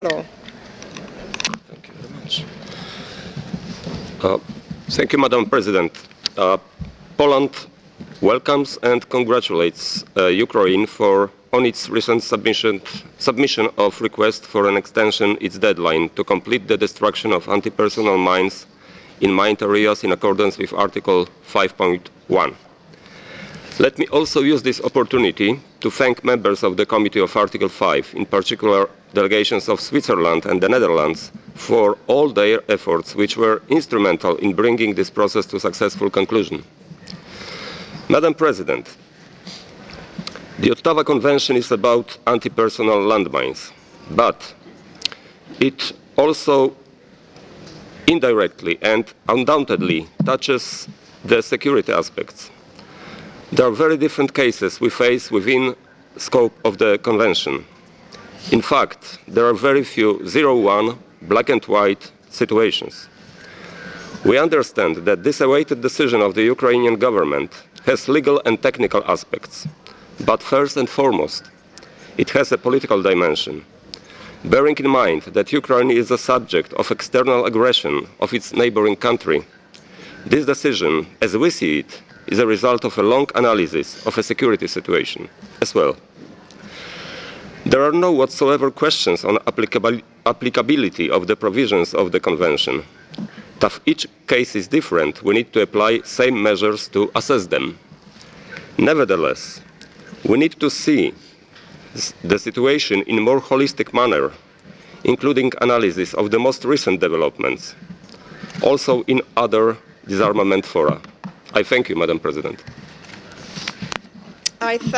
floor. Thank you very much. Thank you, Madam President. Poland welcomes and congratulates Ukraine on its recent submission of request for an extension its deadline to complete the destruction of anti-personnel mines in mined areas in accordance with Article 5.1. Let me also use this opportunity to thank members of the Committee of Article 5, in particular delegations of Switzerland and the Netherlands, for all their efforts which were instrumental in bringing this process to a successful conclusion. Madam President, the Ottawa Convention is about anti-personnel landmines, but it also indirectly and undoubtedly touches the security aspects. There are very different cases we face within the scope of the Convention. In fact, there are very few 0-1 black and white situations. We understand that this awaited decision of the Ukrainian government has legal and technical aspects, but first and foremost, it has a political dimension. Bearing in mind that Ukraine is the subject of external aggression of its neighboring country, this decision, as we see it, is a result of a long analysis of a security situation as well. There are no whatsoever questions on applicability of the provisions of the Convention. If each case is different, we need to apply same measures to assess them. Nevertheless, we need to see the situation in a more holistic manner, including analysis of the most recent developments, also in other disarmament fora. I thank you, Madam President. I